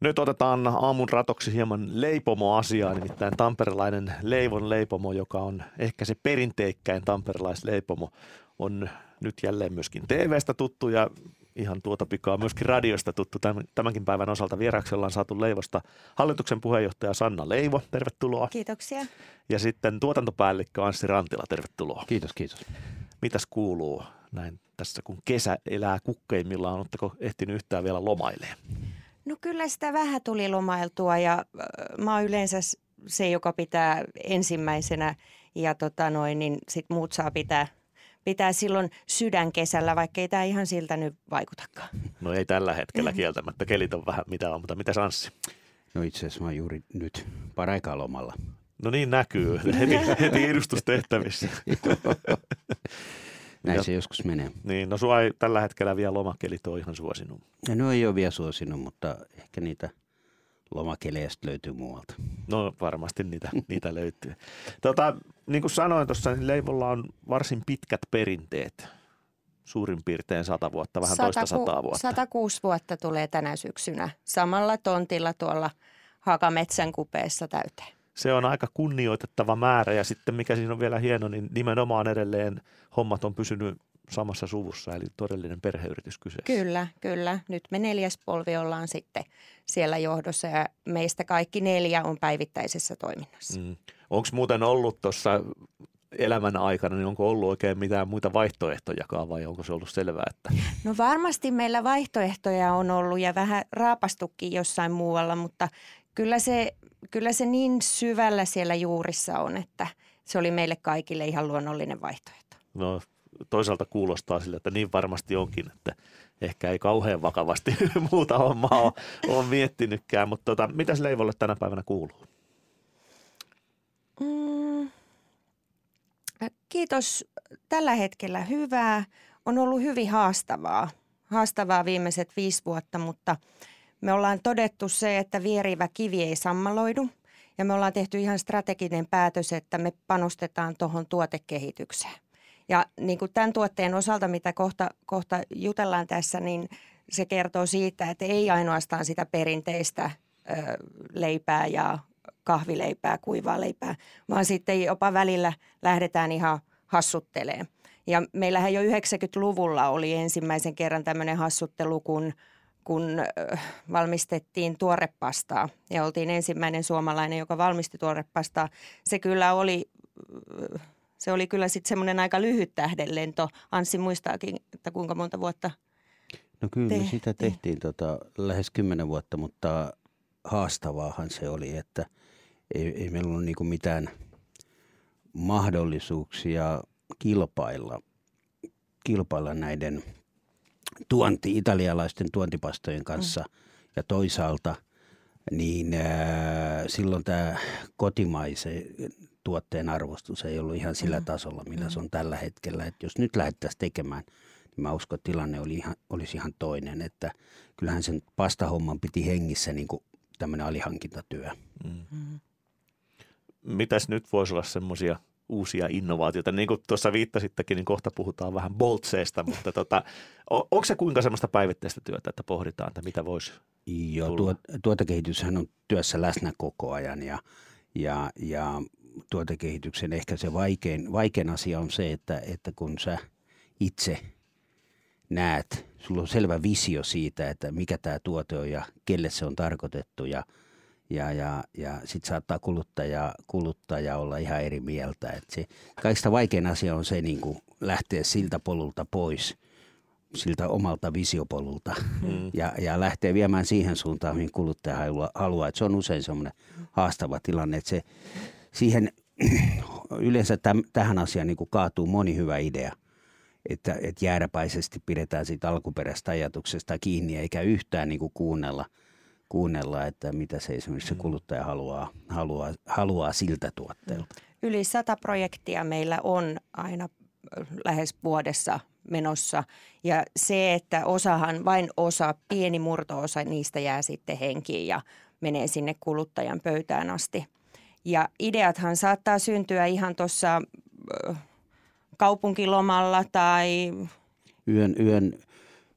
Nyt otetaan aamun ratoksi hieman leipomoasiaa, nimittäin tamperelainen Leivon leipomo, joka on ehkä se perinteikkäin tamperelaisleipomo, on nyt jälleen myöskin TV:stä tuttu ja ihan tuota pikaa myöskin radiosta tuttu. Tämänkin päivän osalta vieraksi ollaan saatu Leivosta hallituksen puheenjohtaja Sanna Leivo, tervetuloa. Kiitoksia. Ja sitten tuotantopäällikkö Anssi Rantila, tervetuloa. Kiitos, kiitos. Mitäs kuuluu näin tässä, kun kesä elää kukkeimmillaan? Oletteko ehtinyt yhtään vielä lomailemaan? No kyllä sitä vähän tuli lomailtua ja mä oon yleensä se, joka pitää ensimmäisenä ja niin sit muut saa pitää silloin sydänkesällä, vaikka ei tämä ihan siltä nyt vaikutakaan. No ei tällä hetkellä kieltämättä. Kelit on vähän mitä on, mutta mitäs Anssi? No itse asiassa mä oon juuri nyt paraikaa lomalla. No niin näkyy, heti edustustehtävissä. Näin se joskus menee. Niin, no sua ei tällä hetkellä vielä lomakelit ole ihan suosinut. No ei ole vielä suosinut, mutta ehkä niitä lomakelejä löytyy muualta. No varmasti niitä löytyy. Niin kuin sanoin tuossa, niin Leivolla on varsin pitkät perinteet. Suurin piirtein 100 vuotta, vähän toista 100 vuotta. 106 vuotta tulee tänä syksynä samalla tontilla tuolla Hakametsän kupeessa täyteen. Se on aika kunnioitettava määrä ja sitten mikä siinä on vielä hieno, niin nimenomaan edelleen hommat on pysynyt samassa suvussa, eli todellinen perheyritys kyseessä. Kyllä. Nyt me 4. polvi ollaan sitten siellä johdossa ja meistä kaikki 4 on päivittäisessä toiminnassa. Onko muuten ollut tuossa elämän aikana, niin onko ollut oikein mitään muita vaihtoehtojakaan vai onko se ollut selvää? Että... No varmasti meillä vaihtoehtoja on ollut ja vähän raapastukin jossain muualla, mutta kyllä se niin syvällä siellä juurissa on, että se oli meille kaikille ihan luonnollinen vaihtoehto. No toisaalta kuulostaa sille, että niin varmasti onkin, että ehkä ei kauhean vakavasti muuta hommaa ole miettinytkään, mutta mitäs Leivolle tänä päivänä kuuluu? Kiitos. Tällä hetkellä hyvää. On ollut hyvin haastavaa viimeiset 5 vuotta, mutta me ollaan todettu se, että vierivä kivi ei sammaloidu ja me ollaan tehty ihan strateginen päätös, että me panostetaan tuohon tuotekehitykseen. Ja niin kuin tämän tuotteen osalta, mitä kohta jutellaan tässä, niin se kertoo siitä, että ei ainoastaan sitä perinteistä leipää ja kahvileipää, kuivaa leipää, vaan sitten jopa välillä lähdetään ihan hassuttelemaan. Ja meillähän jo 90-luvulla oli ensimmäisen kerran tämmöinen hassuttelu, kun valmistettiin tuorepastaa ja oltiin ensimmäinen suomalainen, joka valmisti tuorepastaa. Se oli kyllä sitten semmoinen aika lyhyt tähdenlento. Anssi muistaakin, että kuinka monta vuotta? No kyllä sitä tehtiin lähes 10 vuotta, mutta haastavaahan se oli, että ei meillä ollut niinku mitään mahdollisuuksia kilpailla näiden italialaisten tuontipastojen kanssa ja toisaalta niin silloin tämä kotimaisen tuotteen arvostus ei ollut ihan sillä tasolla, millä se on tällä hetkellä. Että jos nyt lähdettäisiin tekemään, niin mä uskon, että tilanne olisi ihan toinen. Että kyllähän sen pastahomman piti hengissä niin kuin tämmöinen alihankintatyö. Mitäs nyt voisi olla semmoisia uusia innovaatioita? Niin kuin tuossa viittasittekin, niin kohta puhutaan vähän boltseista, mutta onko se kuinka semmoista päivittäistä työtä, että pohditaan, että mitä voisi tulla? Tuotekehityshän on työssä läsnä koko ajan ja tuotekehityksen ehkä se vaikein asia on se, että kun sä itse näet, sulla on selvä visio siitä, että mikä tämä tuote on ja kelle se on tarkoitettu ja sitten saattaa kuluttaja olla ihan eri mieltä. Että se kaikista vaikein asia on se niin kuin lähteä siltä polulta pois, siltä omalta visiopolulta ja lähteä viemään siihen suuntaan, mihin kuluttaja haluaa. Että se on usein semmoinen haastava tilanne, että siihen yleensä tähän asiaan niin kuin kaatuu moni hyvä idea, että jääräpäisesti pidetään siitä alkuperäistä ajatuksesta kiinni eikä yhtään niin kuin kuunnella, että mitä se esimerkiksi se kuluttaja haluaa siltä tuotteelta. Yli 100 projektia meillä on aina lähes vuodessa menossa ja se, että vain pieni murto-osa niistä jää sitten henkiin ja menee sinne kuluttajan pöytään asti. Ja ideathan saattaa syntyä ihan tuossa kaupunkilomalla tai... Yön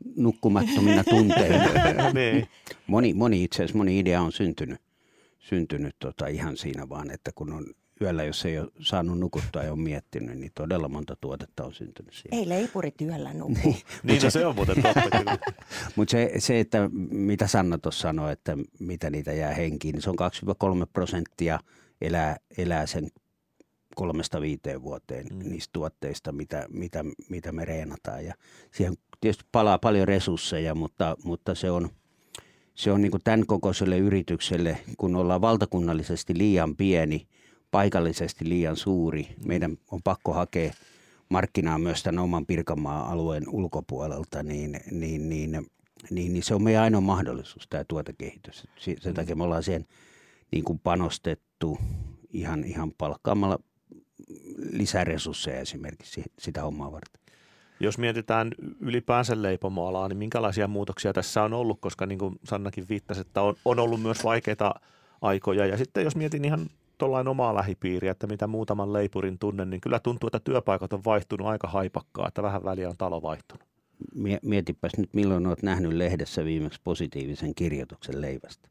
nukkumattomina tunteina. Niin. Moni idea on syntynyt ihan siinä vaan, että kun on yöllä, jos ei ole saanut nukuttua ja on miettinyt, niin todella monta tuotetta on syntynyt siihen. Ei leipurit yöllä nuku. Niin se on muuten totta kyllä. Mutta se, että mitä Sanna tuossa sanoi, että mitä niitä jää henkiin, niin se on 2-3% elää sen 3-5 vuoteen niistä tuotteista, mitä me reenataan. Ja siihen tietysti palaa paljon resursseja, mutta se on niin kuin tämän kokoiselle yritykselle, kun ollaan valtakunnallisesti liian pieni, paikallisesti liian suuri. Meidän on pakko hakea markkinaa myös tämän oman Pirkanmaan alueen ulkopuolelta, niin se on meidän ainoa mahdollisuus, tämä tuotekehitys. Sen takia me ollaan siihen niin kuin panostettu ihan palkkaamalla lisäresursseja esimerkiksi sitä hommaa varten. Jos mietitään ylipäänsä leipomoalaa, niin minkälaisia muutoksia tässä on ollut, koska niin kuin Sannakin viittasi, että on ollut myös vaikeita aikoja. Ja sitten jos mietin ihan tuollain omaa lähipiiriä, että mitä muutaman leipurin tunnen, niin kyllä tuntuu, että työpaikat on vaihtunut aika haipakkaa, että vähän väliä on talo vaihtunut. Mietipäs nyt, milloin olet nähnyt lehdessä viimeksi positiivisen kirjoituksen leivästä?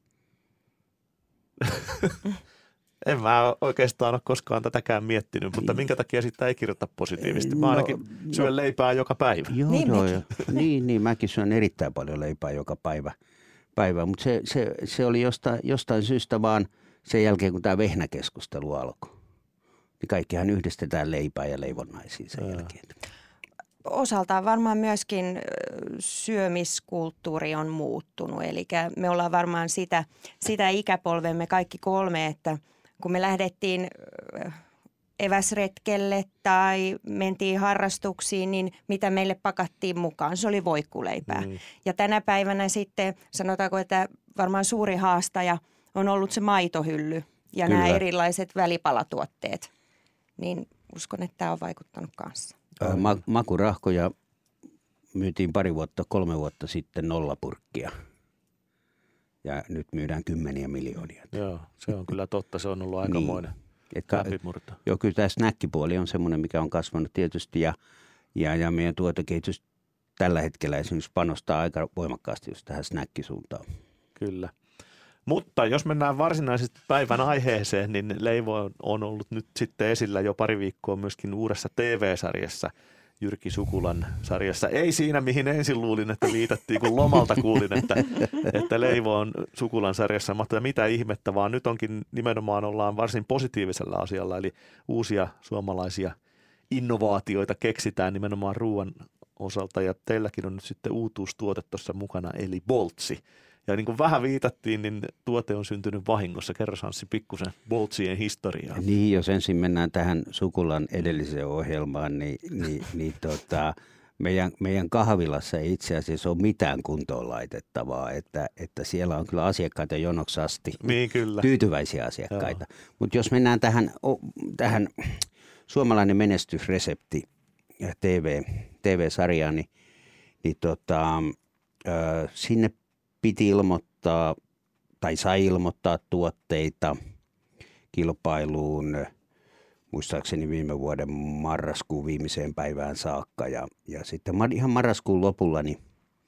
En mä oikeastaan ole koskaan tätäkään miettinyt, mutta minkä takia sitä ei kirjoita positiivisesti? Mä ainakin syön leipää joka päivä. Joo. Niin, mäkin syön erittäin paljon leipää joka päivä. Mutta se oli jostain syystä vaan sen jälkeen, kun tämä vehnäkeskustelu alkoi. Niin kaikkihan yhdistetään leipää ja leivonnaisia sen jälkeen. Osaltaan varmaan myöskin syömiskulttuuri on muuttunut. Eli me ollaan varmaan sitä ikäpolvemme kaikki kolme, että kun me lähdettiin eväsretkelle tai mentiin harrastuksiin, niin mitä meille pakattiin mukaan? Se oli voikkuleipää. Ja tänä päivänä sitten sanotaanko, että varmaan suuri haastaja on ollut se maitohylly ja nämä erilaiset välipalatuotteet. Niin uskon, että tämä on vaikuttanut kanssa. Makurahkoja myytiin 3 vuotta sitten 0 purkkia. Ja nyt myydään 10 miljoonia. Joo, se on kyllä totta. Se on ollut aikamoinen läpimurto. Joo, kyllä tämä snäkkipuoli on semmoinen, mikä on kasvanut tietysti. Ja meidän tuotekehitys tällä hetkellä esimerkiksi panostaa aika voimakkaasti just tähän snäkkisuuntaan. Kyllä. Mutta jos mennään varsinaisesti päivän aiheeseen, niin Leivo on ollut nyt sitten esillä jo pari viikkoa myöskin uudessa TV-sarjassa, Jyrki Sukulan sarjassa. Ei siinä, mihin ensin luulin, että viitattiin, kun lomalta kuulin, että Leivo on Sukulan sarjassa. Mutta mitä ihmettä, vaan nyt onkin nimenomaan ollaan varsin positiivisella asialla, eli uusia suomalaisia innovaatioita keksitään nimenomaan ruoan osalta. Ja teilläkin on nyt sitten uutuustuote tuossa mukana, eli Boltsi. Ja niin kuin vähän viitattiin, niin tuote on syntynyt vahingossa. Kerro Anssi pikkusen Boltsien historiaa. Niin, jos ensin mennään tähän Sukulan edelliseen ohjelmaan, meidän kahvilassa ei itse asiassa ole mitään kuntoon laitettavaa, että siellä on kyllä asiakkaita jonoksi asti, niin, kyllä. Tyytyväisiä asiakkaita. Mutta jos mennään tähän suomalainen menestysresepti TV-sarjaan, niin sinne piti ilmoittaa tai sai ilmoittaa tuotteita kilpailuun muistaakseni viime vuoden marraskuun viimeiseen päivään saakka. Ja sitten ihan marraskuun lopulla niin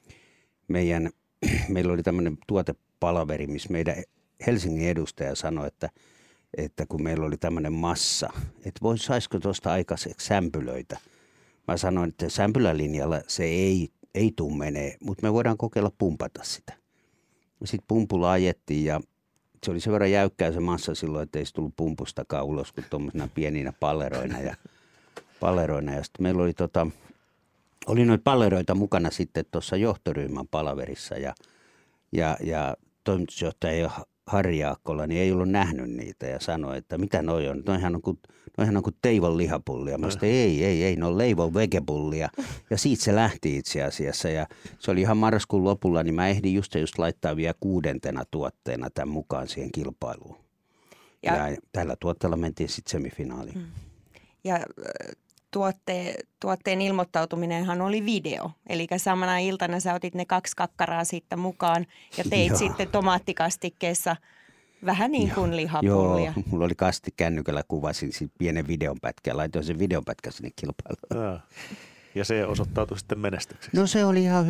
meillä oli tämmöinen tuotepalaveri, missä meidän Helsingin edustaja sanoi, että kun meillä oli tämmöinen massa, että saisiko tuosta aikaiseksi sämpylöitä. Mä sanoin, että sämpylälinjalla se ei tule menee, mutta me voidaan kokeilla pumpata sitä. Sitten pumpulla ajettiin ja se oli sen verran jäykkää se massa silloin, että ei se tullut pumpustakaan ulos kuin tuommoisena pieninä palleroina. Ja sitten meillä oli noita palleroita mukana sitten tuossa johtoryhmän palaverissa ja toimitusjohtaja Harri Jaakkola niin ei ollut nähnyt niitä ja sanoi, että mitä noi on. Noihan on kuin Teivon lihapullia. Mä sanoin, ei, ne on Leivon vegepullia. Ja siitä se lähti itse asiassa. Ja se oli ihan marraskuun lopulla, niin mä ehdin just laittaa vielä 6. tuotteena tämän mukaan siihen kilpailuun. Ja tällä tuotteella mentiin sitten semifinaaliin. Ja tuotteen ilmoittautuminenhan oli video. Eli samana iltana sä otit ne 2 kakkaraa sitten mukaan ja teit sitten tomaattikastikkeessa vähän niin kuin lihapullia. Joo, mulla oli kasti kännykällä, kuvasin pienen videonpätkän, laitoin sen videonpätkän sinne kilpailuun. ja se osoittautui sitten menestykseksi. No se oli ihan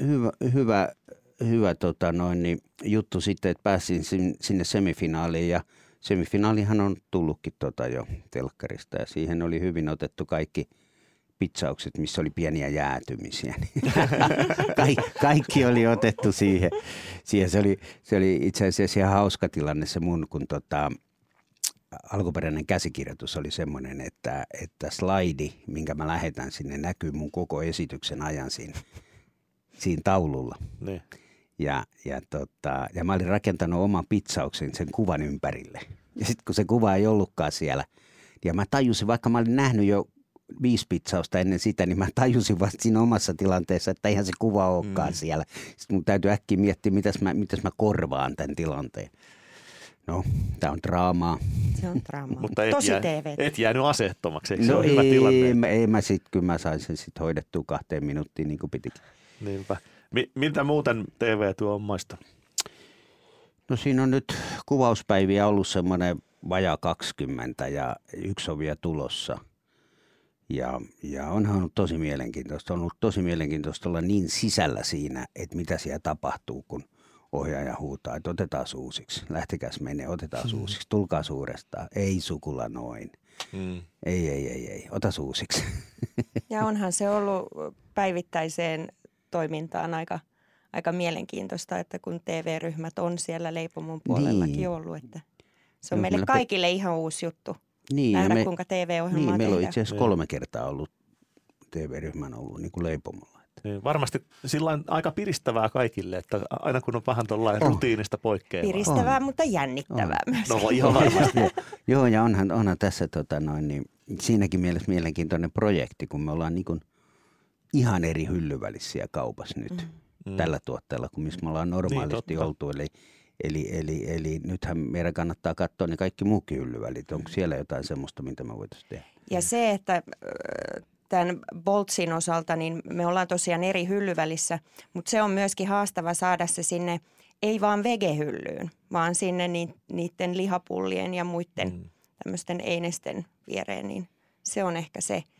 hyvä juttu sitten, että pääsin sinne semifinaaliin ja semifinaalihan on tullutkin jo telkkarista ja siihen oli hyvin otettu kaikki pitsaukset, missä oli pieniä jäätymisiä. Kaikki oli otettu siihen. Se oli itse asiassa ihan hauska tilanne se mun, kun alkuperäinen käsikirjoitus oli semmoinen, että slaidi, minkä mä lähetän sinne, näkyy mun koko esityksen ajan siinä taululla. Niin. Ja mä olin rakentanut oman pitsauksen sen kuvan ympärille. Ja sitten kun se kuva ei ollutkaan siellä, ja mä tajusin, vaikka mä olin nähnyt jo 5 pitsausta ennen sitä, niin mä tajusin vasta siinä omassa tilanteessa, että eihän se kuva olekaan siellä. Sitten mun täytyy äkkiä miettiä, mitäs mä korvaan tämän tilanteen. No, tää on draamaa. Se on draamaa. Mutta et jäänyt aseettomaksi, eikö se ole ei, hyvä tilanne? Kyllä mä sain sen sitten hoidettua 2 minuuttiin niin kuin pitikin. Niinpä. Miltä muuten TV-työ on maista? No siinä on nyt kuvauspäiviä ollut semmoinen vajaa 20 ja 1 on vielä tulossa. Ja onhan ollut tosi mielenkiintoista. On ollut tosi mielenkiintoista olla niin sisällä siinä, että mitä siellä tapahtuu, kun ohjaaja huutaa, että otetaan uusiksi. Lähtekäs menee, otetaan uusiksi. Tulkaa suurestaan. Ei sukulla noin. Ei. Ota uusiksi. Ja onhan se ollut päivittäiseen toimintaan aika mielenkiintoista, että kun TV-ryhmät on siellä Leipomon puolellakin ollut, että se on meille kaikille ihan uusi juttu. Nähdä, kuinka TV-ohjelmaa tehdään. Meillä on itse asiassa 3 kertaa ollut TV-ryhmän ollut niin kuin Leipomolla. Niin, varmasti sillain aika piristävää kaikille, että aina kun on vähän tuollainen rutiinista poikkeavaa. Piristävää, mutta jännittävää myös. No ihan varmasti. Joo, ja onhan tässä niin, siinäkin mielessä mielenkiintoinen projekti, kun me ollaan niin kuin ihan eri hyllyvälissä kaupassa nyt tällä tuotteella, kuin missä me ollaan normaalisti oltu. Eli nythän meidän kannattaa katsoa ne kaikki muukin hyllyvälit. Onko siellä jotain semmoista, mitä me voitaisiin tehdä? Ja se, että tämän Boltsin osalta, niin me ollaan tosiaan eri hyllyvälissä, mutta se on myöskin haastava saada se sinne, ei vaan vegehyllyyn, vaan sinne niiden lihapullien ja muiden tämmöisten einesten viereen, niin se on ehkä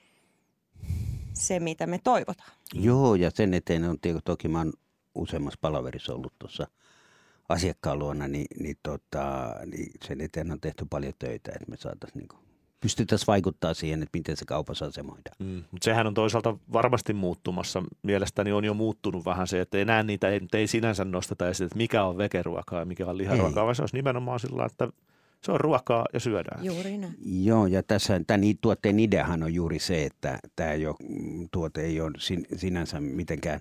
se mitä me toivotaan. Joo, ja sen eteen on toki mä oon useammassa palaverissa ollut tuossa asiakkaan luona, niin sen eteen on tehty paljon töitä, että me saataisiin pystyttäisiin vaikuttaa siihen, että miten se kaupassa asemoidaan. Mutta sehän on toisaalta varmasti muuttumassa. Mielestäni on jo muuttunut vähän se, että enää niitä ei sinänsä nosteta esille, että mikä on vegeruokaa ja mikä on liharuokaa, vaan se olisi nimenomaan sillä, että se on ruokaa ja syödään. Juuri näin. Joo, ja tämän tuotteen ideahan on juuri se, että tämä tuote ei ole sinänsä mitenkään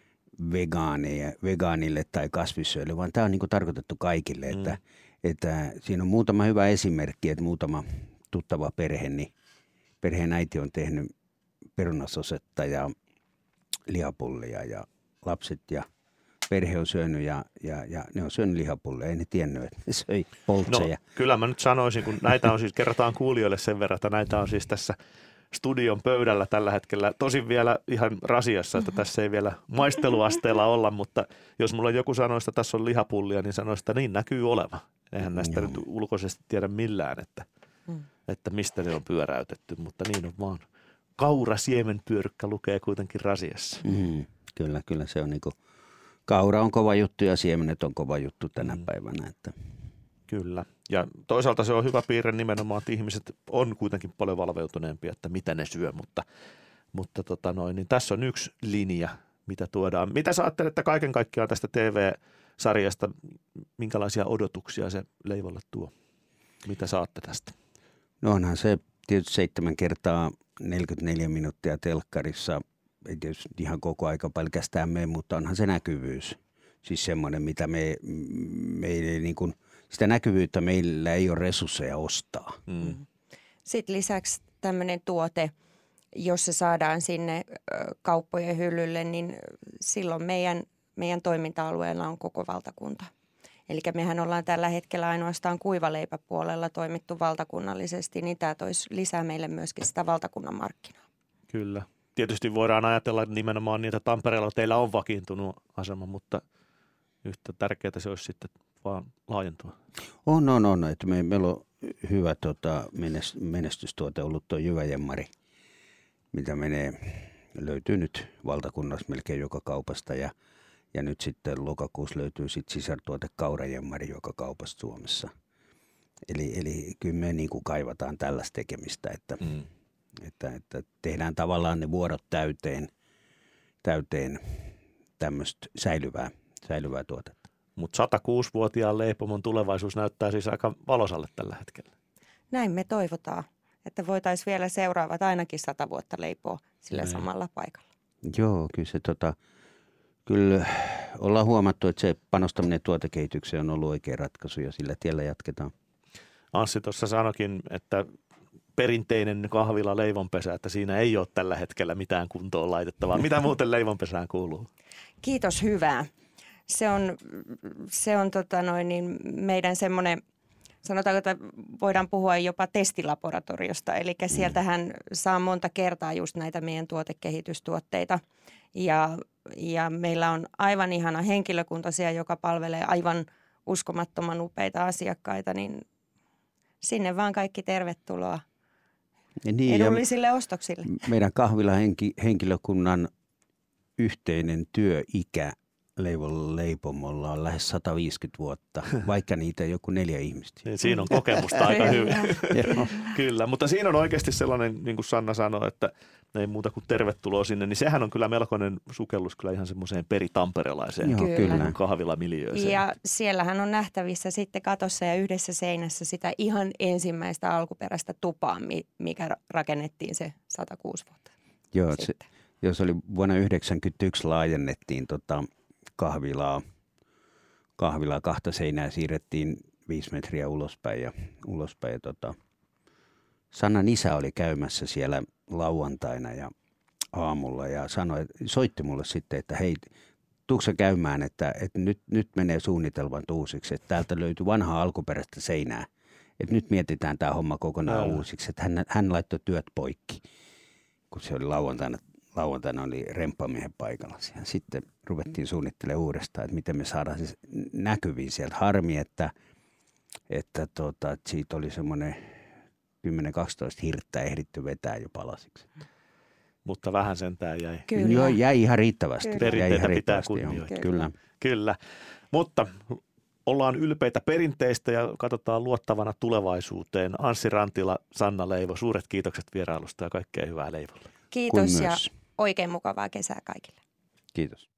vegaanille tai kasvissyölle, vaan tämä on niin kuin tarkoitettu kaikille, että siinä on muutama hyvä esimerkki, että muutama tuttava perhe, niin perheen äiti on tehnyt perunasosetta ja lihapullia ja lapset ja perhe on syönyt ja ne on syönyt lihapullia. Ei ne tiennyt, että ne söi poltseja. No, kyllä mä nyt sanoisin, kun näitä on siis, kerrotaan kuulijoille sen verran, että näitä on siis tässä studion pöydällä tällä hetkellä. Tosin vielä ihan rasiassa, että tässä ei vielä maisteluasteella olla, mutta jos mulla joku sanoisi, että tässä on lihapullia, niin sanoisi, että niin näkyy oleva. Eihän näistä nyt ulkoisesti tiedä millään, että mistä ne on pyöräytetty, mutta niin on vaan. Kaura siemenpyörykkä lukee kuitenkin rasiassa. Kyllä se on niinku, kaura on kova juttu ja siemenet on kova juttu tänä päivänä. Että. Kyllä. Ja toisaalta se on hyvä piirre nimenomaan, että ihmiset on kuitenkin paljon valveutuneempia, että mitä ne syö, mutta niin tässä on yksi linja, mitä tuodaan. Mitä sä ajattelet kaiken kaikkiaan tästä TV-sarjasta, minkälaisia odotuksia se Leivolle tuo? Mitä saatte tästä? No onhan se tietysti 7 kertaa 44 minuuttia telkkarissa, ei tietysti ihan koko aika pelkästään mene, mutta onhan se näkyvyys. Siis semmoinen, mitä me ei niin kuin, sitä näkyvyyttä meillä ei ole resursseja ostaa. Sitten lisäksi tämmöinen tuote, jos se saadaan sinne kauppojen hyllylle, niin silloin meidän toiminta-alueella on koko valtakunta. Eli mehän ollaan tällä hetkellä ainoastaan kuivaleipäpuolella toimittu valtakunnallisesti, niin tämä toisi lisää meille myöskin sitä valtakunnan markkinaa. Kyllä. Tietysti voidaan ajatella nimenomaan niitä Tampereella teillä on vakiintunut asema, mutta yhtä tärkeää se olisi sitten vaan laajentua. On. Että meillä on hyvä menestystuote ollut tuo jyväjemmari, mitä menee löytyy nyt valtakunnassa melkein joka kaupasta ja nyt sitten lokakuussa löytyy sitten sisartuote kaurajemmari joka kaupasta Suomessa. Eli kyllä me niin kuin kaivataan tällaista tekemistä, että tehdään tavallaan ne vuorot täyteen tämmöistä säilyvää tuotetta. Mutta 106-vuotiaan leipomon tulevaisuus näyttää siis aika valosalle tällä hetkellä. Näin me toivotaan, että voitaisiin vielä seuraavat ainakin 100 vuotta leipoa sillä samalla paikalla. Joo, kyllä se kyllä ollaan huomattu, että se panostaminen tuotekehitykseen on ollut oikea ratkaisu ja sillä tiellä jatketaan. Anssi tuossa sanoikin, että perinteinen kahvila leivonpesä, että siinä ei ole tällä hetkellä mitään kuntoon laitettavaa. Mitä muuten leivonpesään kuuluu? Kiitos, hyvää. Se on meidän semmoinen, sanotaanko, että voidaan puhua jopa testilaboratoriosta. Eli sieltähän saa monta kertaa just näitä meidän tuotekehitystuotteita. Ja meillä on aivan ihana henkilökunta siellä, joka palvelee aivan uskomattoman upeita asiakkaita, niin sinne vaan kaikki tervetuloa edullisille ostoksille. Meidän kahvilahenkilökunnan yhteinen työikä leipomolla on lähes 150 vuotta, vaikka niitä on joku 4 ihmistä. Siinä on kokemusta aika hyvin. Kyllä, mutta siinä on oikeasti sellainen, niin kuin Sanna sanoi, että ei muuta kuin tervetuloa sinne, niin sehän on kyllä melkoinen sukellus kyllä ihan semmoiseen peritamperelaiseen kahvilamiljööseen. Ja siellähän on nähtävissä sitten katossa ja yhdessä seinässä sitä ihan ensimmäistä alkuperäistä tupaa, mikä rakennettiin se 106 vuotta. Joo, se oli vuonna 1991 laajennettiin kahvilaa 2 seinää siirrettiin 5 metriä ulospäin ja Sannan isä oli käymässä siellä lauantaina ja aamulla ja soitti mulle sitten, että hei, tuutko sä käymään, että nyt menee suunnitelmat uusiksi, että täältä löytyi vanhaa alkuperäistä seinää, että nyt mietitään tämä homma kokonaan uusiksi, että hän laittoi työt poikki, kun se oli lauantaina oli remppamiehen paikalla. Sitten ruvettiin suunnittelemaan uudestaan, että miten me saadaan se näkyviin sieltä. Harmi, että siitä oli semmoinen 10-12 hirttä ehditty vetää jo palasiksi. Mutta vähän sentään jäi. Kyllä. Joo, jäi ihan riittävästi. Perinteitä pitää kunnioittaa. Kyllä. Mutta ollaan ylpeitä perinteistä ja katsotaan luottavana tulevaisuuteen. Anssi Rantila, Sanna Leivo, suuret kiitokset vierailusta ja kaikkea hyvää Leivolle. Kiitos ja oikein mukavaa kesää kaikille. Kiitos.